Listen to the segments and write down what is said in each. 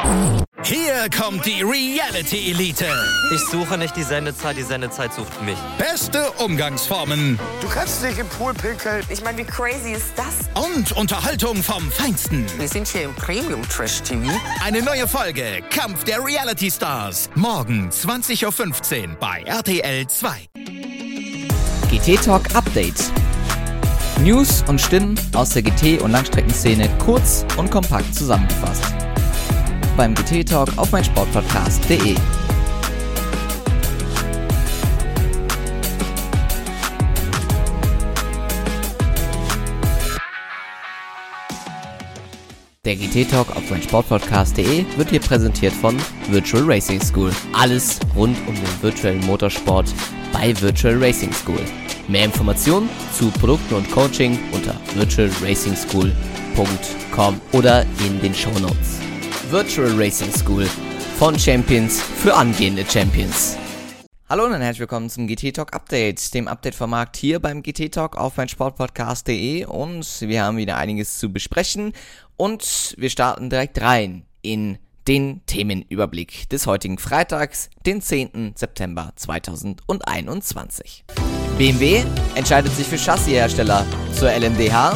Hier kommt die Reality Elite. Ich suche nicht die Sendezeit sucht mich. Beste Umgangsformen. Du kannst nicht im Pool pinkeln. Ich meine, wie crazy ist das? Und Unterhaltung vom Feinsten. Wir sind hier im Premium-Trash-TV. Eine neue Folge Kampf der Reality Stars. Morgen 20.15 Uhr bei RTL 2. GT Talk Update. News und Stimmen aus der GT- und Langstreckenszene kurz und kompakt zusammengefasst. Beim GT Talk auf meinsportpodcast.de. Der GT Talk auf meinsportpodcast.de wird hier präsentiert von Virtual Racing School. Alles rund um den virtuellen Motorsport bei Virtual Racing School. Mehr Informationen zu Produkten und Coaching unter virtualracingschool.com oder in den Shownotes. Virtual Racing School von Champions für angehende Champions. Hallo und herzlich willkommen zum GT Talk Update, dem Update vom Markt hier beim GT Talk auf meinsportpodcast.de, und wir haben wieder einiges zu besprechen und wir starten direkt rein in den Themenüberblick des heutigen Freitags, den 10. September 2021. BMW entscheidet sich für Chassishersteller zur LMDH.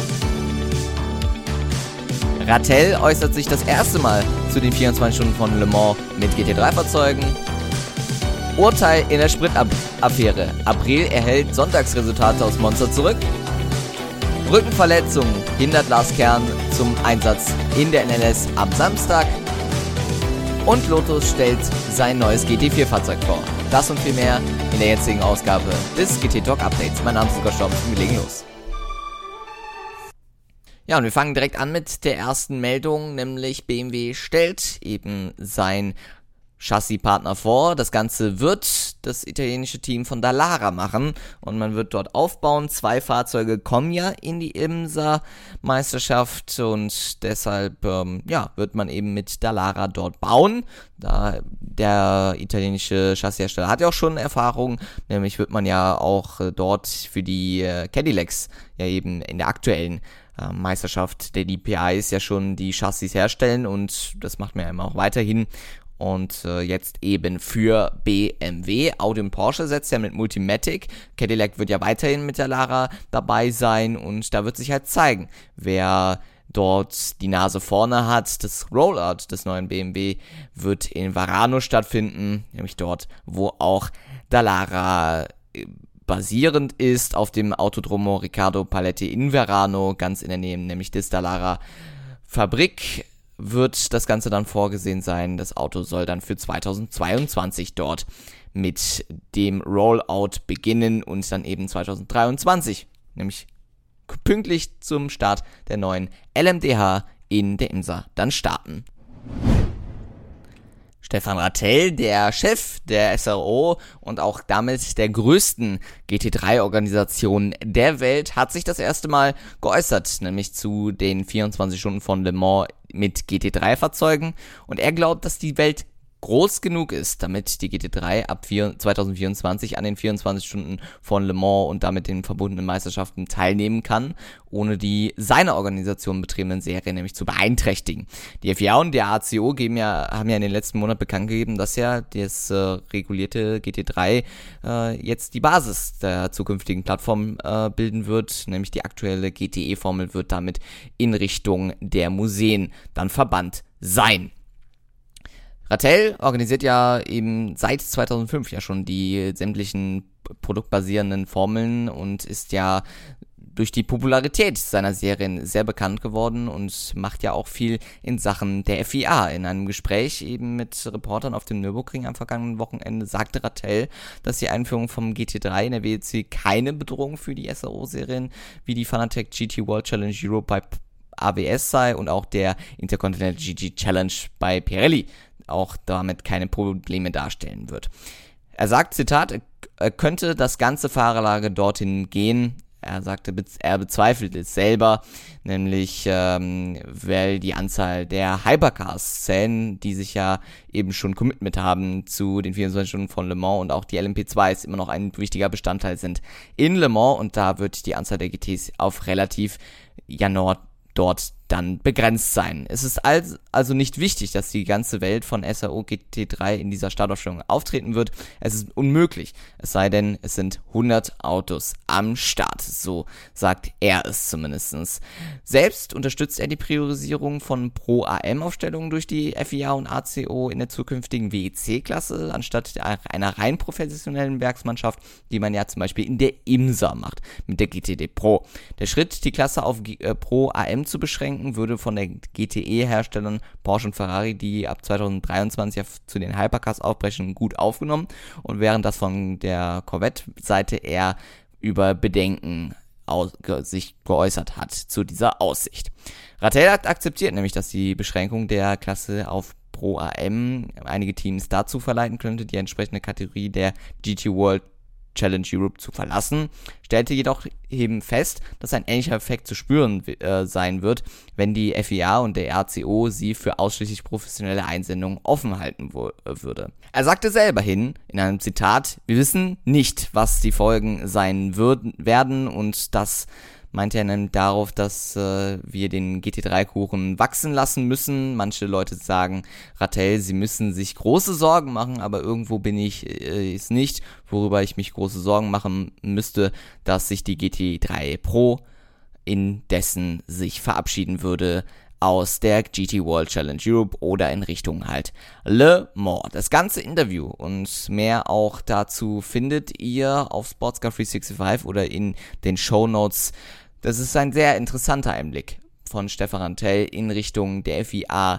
Rattell äußert sich das erste Mal zu den 24 Stunden von Le Mans mit GT3-Fahrzeugen. Urteil in der Spritaffäre. April erhält Sonntagsresultate aus Monza zurück. Rückenverletzung hindert Lars Kern zum Einsatz in der NLS am Samstag. Und Lotus stellt sein neues GT4-Fahrzeug vor. Das und viel mehr in der jetzigen Ausgabe des GT Talk Updates. Mein Name ist Lukas Stompf und wir legen los. Ja, und wir fangen direkt an mit der ersten Meldung, nämlich BMW stellt eben sein Chassispartner vor. Das Ganze wird das italienische Team von Dallara machen und man wird dort aufbauen. 2 Fahrzeuge kommen ja in die IMSA-Meisterschaft und deshalb wird man eben mit Dallara dort bauen. Da der italienische Chassishersteller hat ja auch schon Erfahrung, nämlich wird man ja auch dort für die Cadillacs ja eben in der aktuellen Meisterschaft der DPIs ja schon die Chassis herstellen und das macht man ja immer auch weiterhin. Und jetzt eben für BMW. Audi und Porsche setzt ja mit Multimatic. Cadillac wird ja weiterhin mit der Lara dabei sein und da wird sich halt zeigen, wer dort die Nase vorne hat. Das Rollout des neuen BMW wird in Varano stattfinden, nämlich dort, wo auch Dallara basierend ist, auf dem Autodromo Riccardo Paletti in Verano, ganz in der Nähe, nämlich des Dallara Fabrik, wird das Ganze dann vorgesehen sein. Das Auto soll dann für 2022 dort mit dem Rollout beginnen und dann eben 2023, nämlich pünktlich zum Start der neuen LMDH in der IMSA, dann starten. Stefan Rattell, der Chef der SRO und auch damit der größten GT3-Organisation der Welt, hat sich das erste Mal geäußert, nämlich zu den 24 Stunden von Le Mans mit GT3-Fahrzeugen. Und er glaubt, dass die Welt groß genug ist, damit die GT3 ab 2024 an den 24 Stunden von Le Mans und damit den verbundenen Meisterschaften teilnehmen kann, ohne die seine Organisation betriebenen Serien nämlich zu beeinträchtigen. Die FIA und der ACO haben ja in den letzten Monaten bekannt gegeben, dass ja das regulierte GT3 jetzt die Basis der zukünftigen Plattform bilden wird, nämlich die aktuelle GTE-Formel wird damit in Richtung der Museen dann verbannt sein. Rattell organisiert ja eben seit 2005 ja schon die sämtlichen produktbasierenden Formeln und ist ja durch die Popularität seiner Serien sehr bekannt geworden und macht ja auch viel in Sachen der FIA. In einem Gespräch eben mit Reportern auf dem Nürburgring am vergangenen Wochenende sagte Rattell, dass die Einführung vom GT3 in der WEC keine Bedrohung für die SRO-Serien wie die Fanatec GT World Challenge Europe bei AWS sei und auch der Intercontinental GT Challenge bei Pirelli auch damit keine Probleme darstellen wird. Er sagt, Zitat, er könnte das ganze Fahrerlager dorthin gehen. Er sagte, er bezweifelt es selber, nämlich weil die Anzahl der Hypercars zählen, die sich ja eben schon Commitment haben zu den 24 Stunden von Le Mans und auch die LMP2s immer noch ein wichtiger Bestandteil sind in Le Mans und da wird die Anzahl der GTs auf relativ dort dann begrenzt sein. Es ist also nicht wichtig, dass die ganze Welt von SRO GT3 in dieser Startaufstellung auftreten wird. Es ist unmöglich, es sei denn, es sind 100 Autos am Start. So sagt er es zumindest. Selbst unterstützt er die Priorisierung von Pro-AM-Aufstellungen durch die FIA und ACO in der zukünftigen WEC-Klasse, anstatt einer rein professionellen Werksmannschaft, die man ja zum Beispiel in der IMSA macht, mit der GTD Pro. Der Schritt, die Klasse auf Pro-AM zu beschränken, würde von der GTE-Herstellern Porsche und Ferrari, die ab 2023 zu den Hypercars aufbrechen, gut aufgenommen, und während das von der Corvette-Seite eher über Bedenken sich geäußert hat zu dieser Aussicht. Rattell hat akzeptiert nämlich, dass die Beschränkung der Klasse auf Pro AM einige Teams dazu verleiten könnte, die entsprechende Kategorie der GT World Challenge Europe zu verlassen, stellte jedoch eben fest, dass ein ähnlicher Effekt zu spüren sein wird, wenn die FIA und der RCO sie für ausschließlich professionelle Einsendungen offen halten würde. Er sagte selber in einem Zitat: "Wir wissen nicht, was die Folgen sein werden, und das meinte er dann darauf, dass wir den GT3-Kuchen wachsen lassen müssen. Manche Leute sagen, Rattell, sie müssen sich große Sorgen machen, aber irgendwo bin ich es nicht, worüber ich mich große Sorgen machen müsste, dass sich die GT3 Pro indessen sich verabschieden würde aus der GT World Challenge Europe oder in Richtung halt Le Mans." Das ganze Interview und mehr auch dazu findet ihr auf Sportscar 365 oder in den Shownotes. Das ist ein sehr interessanter Einblick von Stefan Rattell in Richtung der FIA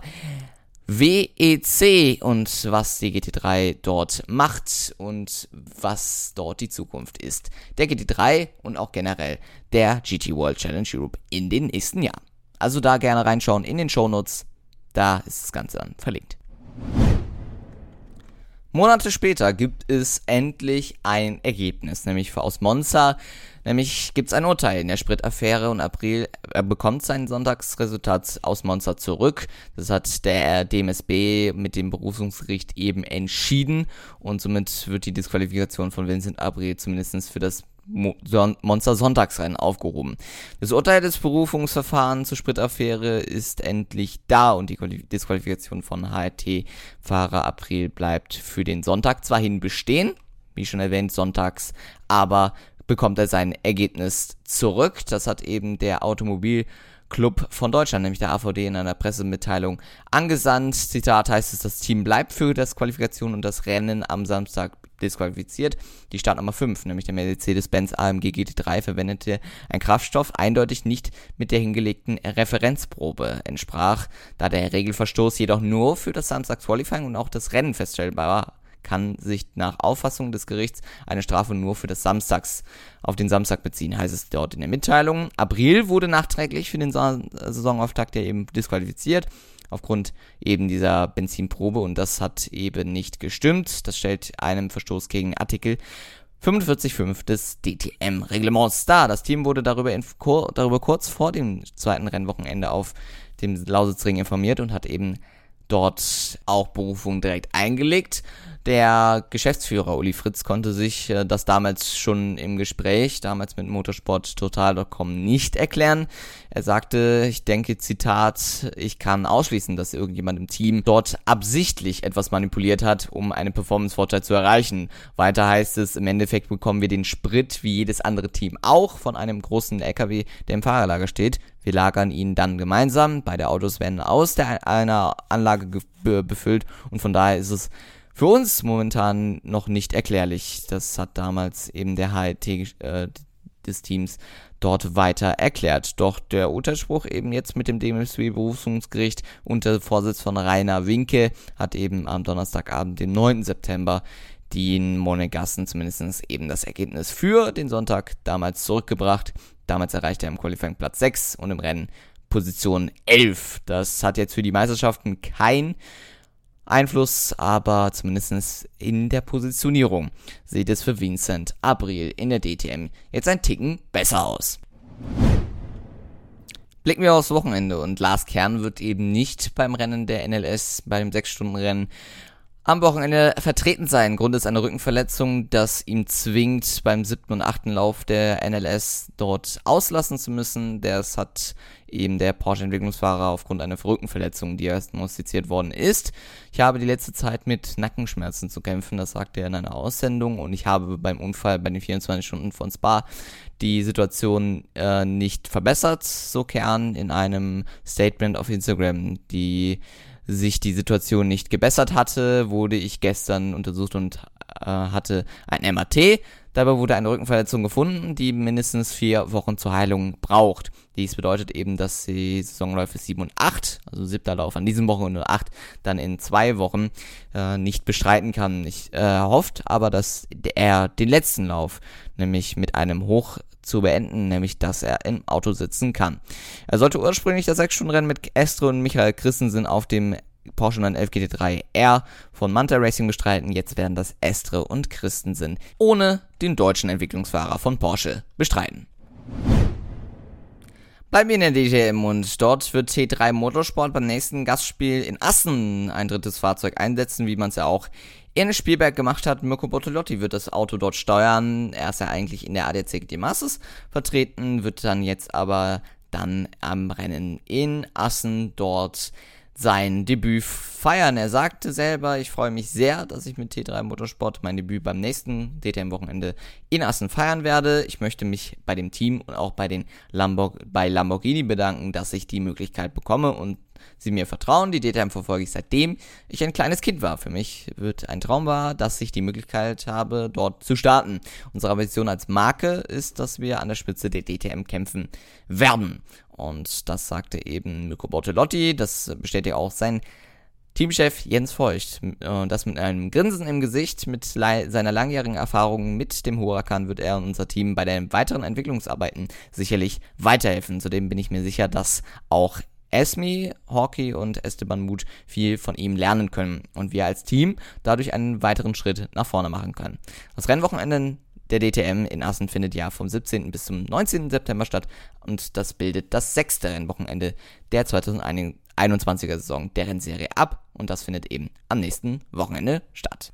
WEC und was die GT3 dort macht und was dort die Zukunft ist. Der GT3 und auch generell der GT World Challenge Europe in den nächsten Jahren. Also da gerne reinschauen in den Shownotes, da ist das Ganze dann verlinkt. Monate später gibt es endlich ein Ergebnis, nämlich aus Monza. Nämlich gibt es ein Urteil in der Spritaffäre und April bekommt sein Sonntagsresultat aus Monza zurück. Das hat der DMSB mit dem Berufungsgericht eben entschieden und somit wird die Disqualifikation von Vincent April zumindest für das Monza-Sonntagsrennen aufgehoben. Das Urteil des Berufungsverfahrens zur Spritaffäre ist endlich da und die Disqualifikation von HRT-Fahrer April bleibt für den Sonntag zwar hin bestehen, wie schon erwähnt, sonntags, aber bekommt er sein Ergebnis zurück. Das hat eben der Automobilclub von Deutschland, nämlich der AVD, in einer Pressemitteilung angesandt. Zitat heißt es: "Das Team bleibt für das Qualifikation und das Rennen am Samstag disqualifiziert. Die Startnummer 5, nämlich der Mercedes-Benz AMG GT3, verwendete ein Kraftstoff eindeutig nicht mit der hingelegten Referenzprobe entsprach. Da der Regelverstoß jedoch nur für das Samstags-Qualifying und auch das Rennen feststellbar war, kann sich nach Auffassung des Gerichts eine Strafe nur für das auf den Samstag beziehen", heißt es dort in der Mitteilung. April wurde nachträglich für den Saisonauftakt ja eben disqualifiziert, aufgrund eben dieser Benzinprobe, und das hat eben nicht gestimmt. Das stellt einem Verstoß gegen Artikel 45.5 des DTM-Reglements dar. Das Team wurde darüber kurz vor dem zweiten Rennwochenende auf dem Lausitzring informiert und hat eben dort auch Berufung direkt eingelegt. Der Geschäftsführer Uli Fritz konnte sich das damals schon im Gespräch, damals mit motorsporttotal.com, nicht erklären. Er sagte, ich denke, Zitat: "Ich kann ausschließen, dass irgendjemand im Team dort absichtlich etwas manipuliert hat, um einen Performance-Vorteil zu erreichen." Weiter heißt es, im Endeffekt bekommen wir den Sprit wie jedes andere Team auch von einem großen LKW, der im Fahrerlager steht. Wir lagern ihn dann gemeinsam. Beide Autos werden aus einer Anlage befüllt und von daher ist es für uns momentan noch nicht erklärlich. Das hat damals eben der HRT des Teams dort weiter erklärt. Doch der Urteilsspruch eben jetzt mit dem DMSB-Berufungsgericht unter Vorsitz von Rainer Winke hat eben am Donnerstagabend, den 9. September, den Monegassen zumindest eben das Ergebnis für den Sonntag damals zurückgebracht. Damals erreichte er im Qualifying Platz 6 und im Rennen Position 11. Das hat jetzt für die Meisterschaften kein Einfluss, aber zumindest in der Positionierung sieht es für Vincent April in der DTM jetzt ein Ticken besser aus. Blicken wir aufs Wochenende und Lars Kern wird eben nicht beim Rennen der NLS, bei dem 6-Stunden-Rennen, am Wochenende vertreten sein. Grund ist eine Rückenverletzung, das ihm zwingt, beim 7. und 8. Lauf der NLS dort auslassen zu müssen. Das hat eben der Porsche-Entwicklungsfahrer aufgrund einer Rückenverletzung diagnostiziert worden ist. Ich habe die letzte Zeit mit Nackenschmerzen zu kämpfen, das sagte er in einer Aussendung, und ich habe beim Unfall bei den 24 Stunden von Spa die Situation nicht verbessert, so Kern in einem Statement auf Instagram. Die Situation nicht gebessert hatte, wurde ich gestern untersucht und hatte ein MRT. Dabei wurde eine Rückenverletzung gefunden, die mindestens 4 Wochen zur Heilung braucht. Dies bedeutet eben, dass die Saisonläufe 7 und 8, also 7. Lauf an diesem Wochenende und 8 dann in 2 Wochen nicht bestreiten kann. Ich hofft aber, dass er den letzten Lauf nämlich mit einem Hoch zu beenden, nämlich dass er im Auto sitzen kann. Er sollte ursprünglich das 6-Stunden-Rennen mit Estre und Michael Christensen auf dem Porsche 911 GT3 R von Manta Racing bestreiten. Jetzt werden das Estre und Christensen ohne den deutschen Entwicklungsfahrer von Porsche bestreiten. Bleiben wir in der DTM und dort wird T3 Motorsport beim nächsten Gastspiel in Assen ein drittes Fahrzeug einsetzen, wie man es ja auch in Spielberg gemacht hat. Mirko Bortolotti wird das Auto dort steuern. Er ist ja eigentlich in der ADAC GT Masters vertreten, wird dann jetzt aber am Rennen in Assen dort sein Debüt feiern. Er sagte selber, ich freue mich sehr, dass ich mit T3 Motorsport mein Debüt beim nächsten DTM-Wochenende in Assen feiern werde. Ich möchte mich bei dem Team und auch bei Lamborghini bedanken, dass ich die Möglichkeit bekomme und sie mir vertrauen. Die DTM verfolge ich seitdem ich ein kleines Kind war. Für mich wird ein Traum wahr, dass ich die Möglichkeit habe, dort zu starten. Unsere Vision als Marke ist, dass wir an der Spitze der DTM kämpfen werden. Und das sagte eben Mirko Bortolotti, das bestätigt auch sein Teamchef Jens Voigt. Das mit einem Grinsen im Gesicht, mit seiner langjährigen Erfahrung mit dem Huracan wird er und unser Team bei den weiteren Entwicklungsarbeiten sicherlich weiterhelfen. Zudem bin ich mir sicher, dass auch Esmi, Hawkey und Esteban Muth viel von ihm lernen können und wir als Team dadurch einen weiteren Schritt nach vorne machen können. Das Rennwochenende der DTM in Assen findet ja vom 17. bis zum 19. September statt und das bildet das 6. Rennwochenende der 2021er Saison der Rennserie ab und das findet eben am nächsten Wochenende statt.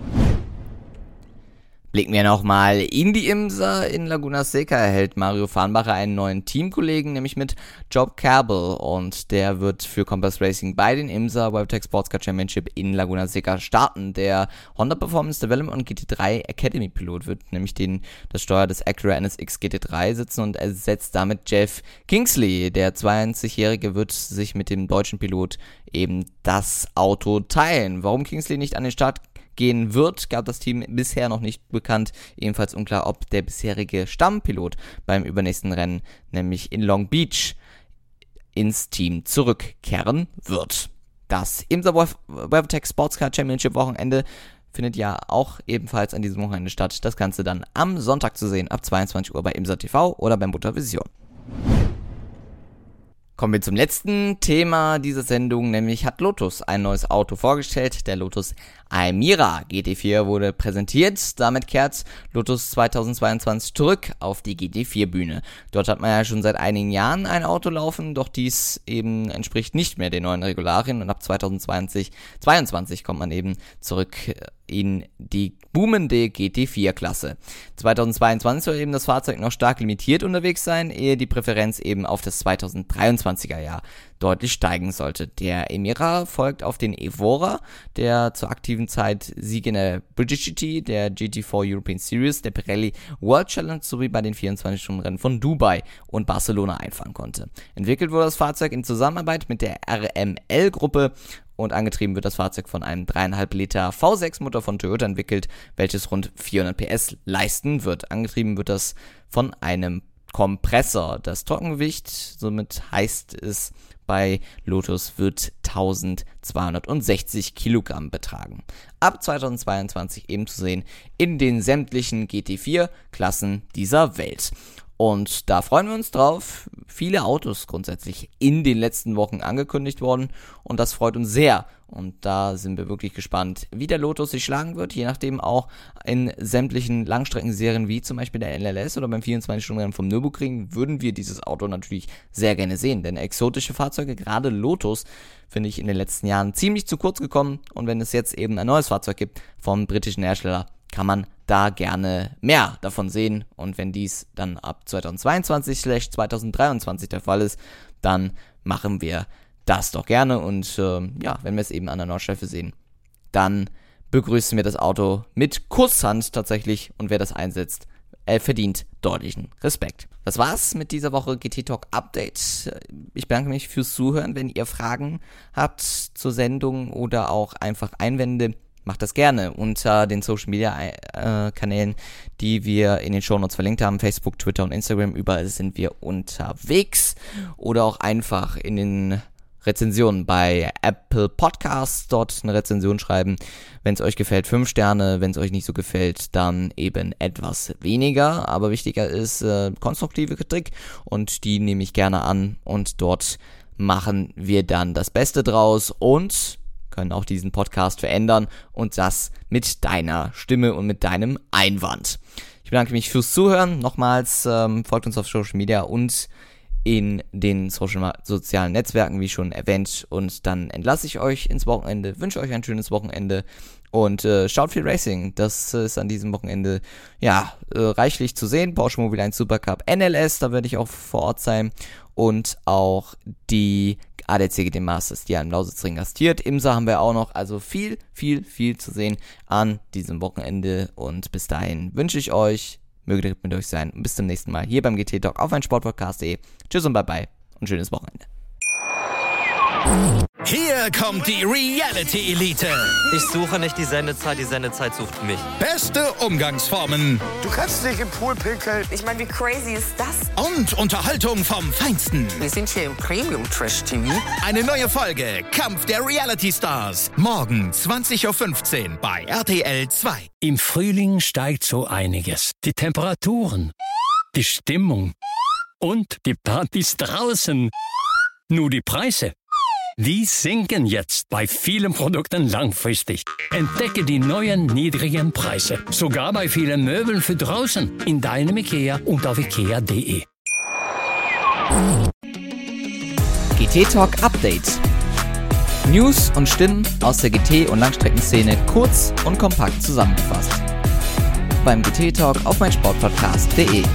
Blicken wir nochmal in die IMSA. In Laguna Seca erhält Mario Farnbacher einen neuen Teamkollegen, nämlich mit Job Kerbel. Und der wird für Compass Racing bei den IMSA WeatherTech Sports Car Championship in Laguna Seca starten. Der Honda Performance Development und GT3 Academy Pilot wird nämlich das Steuer des Acura NSX GT3 sitzen und ersetzt damit Jeff Kingsley. Der 22-Jährige wird sich mit dem deutschen Pilot eben das Auto teilen. Warum Kingsley nicht an den Start gehen wird, gab das Team bisher noch nicht bekannt. Ebenfalls unklar, ob der bisherige Stammpilot beim übernächsten Rennen, nämlich in Long Beach, ins Team zurückkehren wird. Das IMSA WeatherTech Sports Car Championship Wochenende findet ja auch ebenfalls an diesem Wochenende statt. Das Ganze dann am Sonntag zu sehen, ab 22 Uhr bei IMSA TV oder beim Buttervision. Kommen wir zum letzten Thema dieser Sendung, nämlich hat Lotus ein neues Auto vorgestellt. Der Lotus Almira GT4 wurde präsentiert. Damit kehrt Lotus 2022 zurück auf die GT4-Bühne. Dort hat man ja schon seit einigen Jahren ein Auto laufen, doch dies eben entspricht nicht mehr den neuen Regularien und ab 2022 kommt man eben zurück in die boomende GT4-Klasse. 2022 soll eben das Fahrzeug noch stark limitiert unterwegs sein, ehe die Präferenz eben auf das 2023er Jahr deutlich steigen sollte. Der Emira folgt auf den Evora, der zur aktiven Zeit Siege in der British GT, der GT4 European Series, der Pirelli World Challenge sowie bei den 24-Stunden-Rennen von Dubai und Barcelona einfahren konnte. Entwickelt wurde das Fahrzeug in Zusammenarbeit mit der RML-Gruppe und angetrieben wird das Fahrzeug von einem 3,5 Liter V6-Motor von Toyota entwickelt, welches rund 400 PS leisten wird. Angetrieben wird das von einem Kompressor. Das Trockengewicht, somit heißt es bei Lotus, wird 1260 Kilogramm betragen. Ab 2022 eben zu sehen in den sämtlichen GT4-Klassen dieser Welt. Und da freuen wir uns drauf. Viele Autos grundsätzlich in den letzten Wochen angekündigt worden und das freut uns sehr. Und da sind wir wirklich gespannt, wie der Lotus sich schlagen wird, je nachdem auch in sämtlichen Langstreckenserien wie zum Beispiel der NLS oder beim 24-Stunden-Rennen vom Nürburgring würden wir dieses Auto natürlich sehr gerne sehen, denn exotische Fahrzeuge, gerade Lotus, finde ich in den letzten Jahren ziemlich zu kurz gekommen und wenn es jetzt eben ein neues Fahrzeug gibt vom britischen Hersteller, kann man da gerne mehr davon sehen und wenn dies dann ab 2022/2023 der Fall ist, dann machen wir das doch gerne und wenn wir es eben an der Nordschleife sehen, dann begrüßen wir das Auto mit Kusshand tatsächlich und wer das einsetzt, verdient deutlichen Respekt. Das war's mit dieser Woche GT Talk Update. Ich bedanke mich fürs Zuhören. Wenn ihr Fragen habt zur Sendung oder auch einfach Einwände, macht das gerne unter den Social Media Kanälen, die wir in den Shownotes verlinkt haben. Facebook, Twitter und Instagram. Überall sind wir unterwegs. Oder auch einfach in den Rezensionen bei Apple Podcasts, dort eine Rezension schreiben. Wenn es euch gefällt, 5 Sterne. Wenn es euch nicht so gefällt, dann eben etwas weniger. Aber wichtiger ist konstruktive Kritik und die nehme ich gerne an. Und dort machen wir dann das Beste draus und können auch diesen Podcast verändern und das mit deiner Stimme und mit deinem Einwand. Ich bedanke mich fürs Zuhören. Nochmals folgt uns auf Social Media und in den sozialen Netzwerken, wie schon erwähnt. Und dann entlasse ich euch ins Wochenende, wünsche euch ein schönes Wochenende und schaut viel Racing. Das ist an diesem Wochenende reichlich zu sehen. Porsche Mobil 1 Supercup NLS, da werde ich auch vor Ort sein. Und auch die ADAC GT Masters, die ja im Lausitzring gastiert. IMSA haben wir auch noch, also viel zu sehen an diesem Wochenende. Und bis dahin wünsche ich euch, möge der mit euch sein. Und bis zum nächsten Mal hier beim GT Talk auf meinsportpodcast.de. Tschüss und bye und schönes Wochenende. Hier kommt die Reality Elite. Ich suche nicht die Sendezeit sucht mich. Beste Umgangsformen Du kannst nicht im Pool pinkeln. Ich meine, wie crazy ist das? und Unterhaltung vom Feinsten. Wir sind hier im Premium Trash TV. Eine neue Folge Kampf der Reality Stars. Morgen 20.15 Uhr bei RTL 2. Im Frühling steigt so einiges. Die Temperaturen, die Stimmung und die Partys draußen. Nur die Preise, die sinken jetzt bei vielen Produkten langfristig. Entdecke die neuen niedrigen Preise. Sogar bei vielen Möbeln für draußen. In deinem Ikea und auf ikea.de. GT Talk Update. News und Stimmen aus der GT- und Langstreckenszene kurz und kompakt zusammengefasst. Beim GT Talk auf meinsportpodcast.de.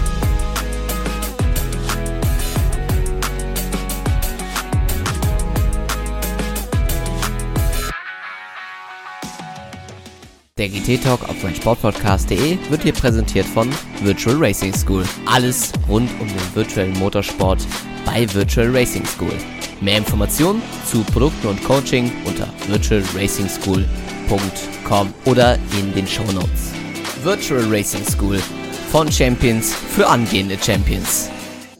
Der GT Talk auf meinsportpodcast.de wird hier präsentiert von Virtual Racing School. Alles rund um den virtuellen Motorsport bei Virtual Racing School. Mehr Informationen zu Produkten und Coaching unter virtualracingschool.com oder in den Shownotes. Virtual Racing School. Von Champions für angehende Champions.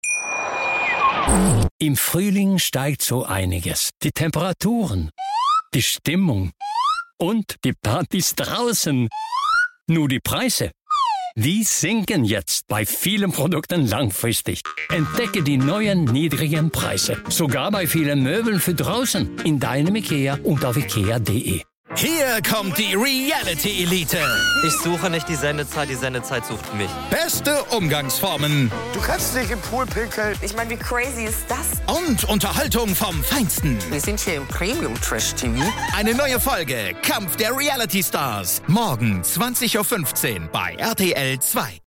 Im Frühling steigt so einiges. Die Temperaturen, die Stimmung und die Partys draußen. Nur die Preise, die sinken jetzt bei vielen Produkten langfristig. Entdecke die neuen niedrigen Preise. Sogar bei vielen Möbeln für draußen. In deinem Ikea und auf ikea.de. Hier kommt die Reality Elite. Ich suche nicht die Sendezeit sucht mich. Beste Umgangsformen Du kannst nicht im Pool pinkeln. Ich meine, wie crazy ist das? und Unterhaltung vom Feinsten. Wir sind hier im Premium Trash TV. Eine neue Folge Kampf der Reality Stars. Morgen 20.15 Uhr bei RTL 2.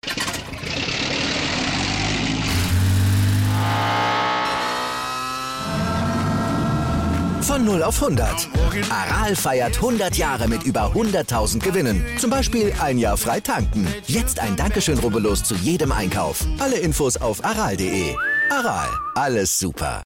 Von 0 auf 100. Aral feiert 100 Jahre mit über 100.000 Gewinnen. Zum Beispiel ein Jahr frei tanken. Jetzt ein Dankeschön, rubbellos zu jedem Einkauf. Alle Infos auf aral.de. Aral, alles super.